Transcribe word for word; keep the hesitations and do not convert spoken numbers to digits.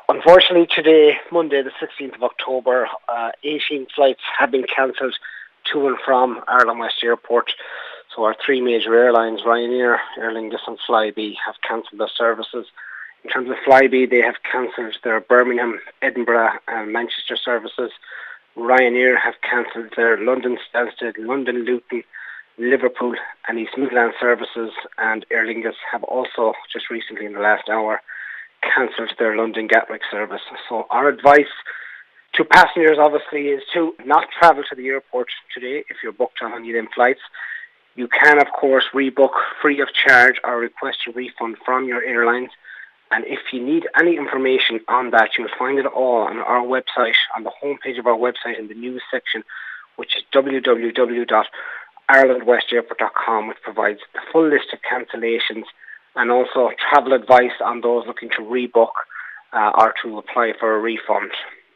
Unfortunately, today, Monday, the sixteenth of October, uh, eighteen flights have been cancelled to and from Ireland West Airport. So our three major airlines, Ryanair, Aer Lingus and Flybe, have cancelled their services. In terms of Flybe, they have cancelled their Birmingham, Edinburgh and Manchester services. Ryanair have cancelled their London Stansted, London Luton, Liverpool and East Midlands services, and Aer Lingus have also, just recently in the last hour, cancelled their London Gatwick service. So our advice to passengers obviously is to not travel to the airport today if you're booked on any of them flights. You can of course rebook free of charge or request a refund from your airlines, and if you need any information on that, you'll find it all on our website, on the homepage of our website in the news section, which is w w w dot ireland west airport dot com, which provides the full list of cancellations and also travel advice on those looking to rebook uh, or to apply for a refund.